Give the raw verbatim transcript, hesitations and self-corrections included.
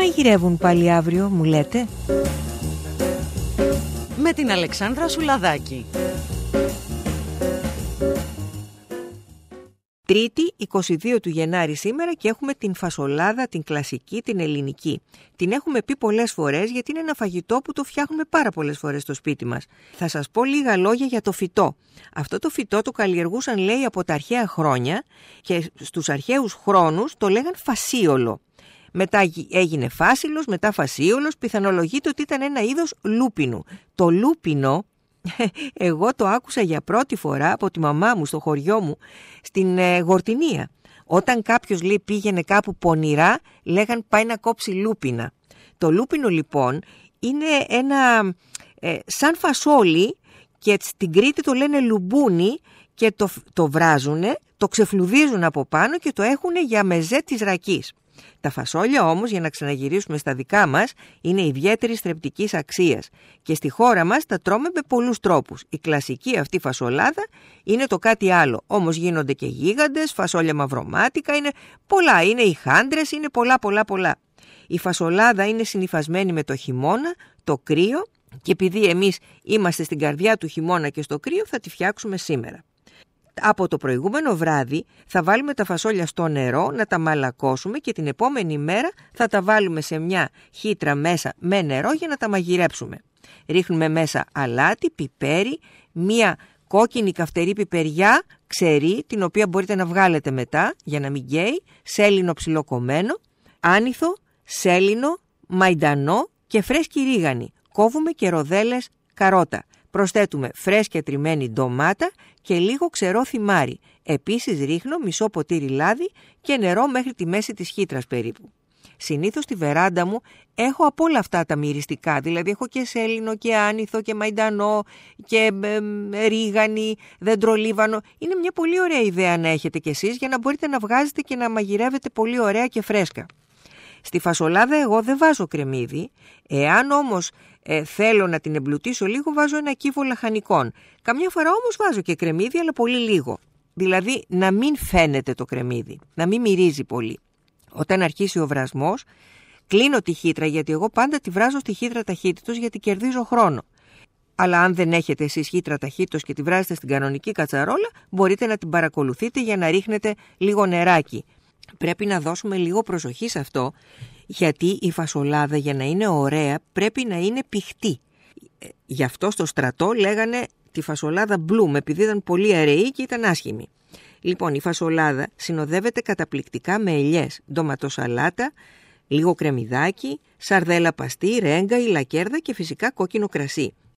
μαγειρεύουν πάλι αύριο, μου λέτε? Με την Αλεξάνδρα Σουλαδάκη. Τρίτη, είκοσι δύο του Γενάρη σήμερα και έχουμε την φασολάδα, την κλασική, την ελληνική. Την έχουμε πει πολλές φορές γιατί είναι ένα φαγητό που το φτιάχνουμε πάρα πολλές φορές στο σπίτι μας. Θα σας πω λίγα λόγια για το φυτό. Αυτό το φυτό το καλλιεργούσαν, λέει, από τα αρχαία χρόνια και στους αρχαίους χρόνους το λέγαν φασίολο. Μετά έγινε φάσιλος, μετά φασίολος, πιθανολογείται ότι ήταν ένα είδος λούπινου. Το λούπινο, εγώ το άκουσα για πρώτη φορά από τη μαμά μου στο χωριό μου στην ε, Γορτινία. Όταν κάποιος, λέει, πήγαινε κάπου πονηρά, λέγαν πάει να κόψει λούπινα. Το λούπινο λοιπόν είναι ένα ε, σαν φασόλι και στην Κρήτη το λένε λουμπούνι και το, το βράζουνε, το ξεφλουδίζουν από πάνω και το έχουν για μεζέ της ρακής. Τα φασόλια όμως, για να ξαναγυρίσουμε στα δικά μας, είναι ιδιαίτερης θρεπτικής αξίας και στη χώρα μας τα τρώμε με πολλούς τρόπους. Η κλασική αυτή φασολάδα είναι το κάτι άλλο, όμως γίνονται και γίγαντες, φασόλια μαυρομάτικα, είναι πολλά, είναι οι χάντρες, είναι πολλά πολλά πολλά. Η φασολάδα είναι συνυφασμένη με το χειμώνα, το κρύο και επειδή εμείς είμαστε στην καρδιά του χειμώνα και στο κρύο θα τη φτιάξουμε σήμερα. Από το προηγούμενο βράδυ θα βάλουμε τα φασόλια στο νερό, να τα μαλακώσουμε και την επόμενη μέρα θα τα βάλουμε σε μια χύτρα μέσα με νερό για να τα μαγειρέψουμε. Ρίχνουμε μέσα αλάτι, πιπέρι, μια κόκκινη καυτερή πιπεριά, ξερή, την οποία μπορείτε να βγάλετε μετά για να μην καίει, σέλινο ψιλοκομμένο, άνηθο, σέλινο, μαϊντανό και φρέσκη ρίγανη. Κόβουμε και ροδέλες καρότα. Προσθέτουμε φρέσκια τριμμένη ντομάτα και λίγο ξερό θυμάρι. Επίσης ρίχνω μισό ποτήρι λάδι και νερό μέχρι τη μέση της χύτρας περίπου. Συνήθως στη βεράντα μου έχω από όλα αυτά τα μυριστικά, δηλαδή έχω και σέλινο και άνηθο και μαϊντανό και ε, ε, ρίγανη, δεντρολίβανο. Είναι μια πολύ ωραία ιδέα να έχετε κι εσείς για να μπορείτε να βγάζετε και να μαγειρεύετε πολύ ωραία και φρέσκα. Στη φασολάδα εγώ δεν βάζω κρεμμύδι, εάν όμως ε, θέλω να την εμπλουτίσω λίγο βάζω ένα κύβο λαχανικών. Καμιά φορά όμως βάζω και κρεμμύδι αλλά πολύ λίγο, δηλαδή να μην φαίνεται το κρεμμύδι, να μην μυρίζει πολύ. Όταν αρχίσει ο βρασμός κλείνω τη χύτρα γιατί εγώ πάντα τη βράζω στη χύτρα ταχύτητος γιατί κερδίζω χρόνο. Αλλά αν δεν έχετε εσείς χύτρα ταχύτητος και τη βράζετε στην κανονική κατσαρόλα μπορείτε να την παρακολουθείτε για να ρίχνετε λίγο νεράκι. Πρέπει να δώσουμε λίγο προσοχή σε αυτό, γιατί η φασολάδα για να είναι ωραία πρέπει να είναι πηχτή. Γι' αυτό στο στρατό λέγανε τη φασολάδα μπλουμ, επειδή ήταν πολύ αραιή και ήταν άσχημη. Λοιπόν, η φασολάδα συνοδεύεται καταπληκτικά με ελιές, ντοματοσαλάτα, λίγο κρεμμυδάκι, σαρδέλα παστί, ρέγγα ή λακέρδα και φυσικά κόκκινο κρασί.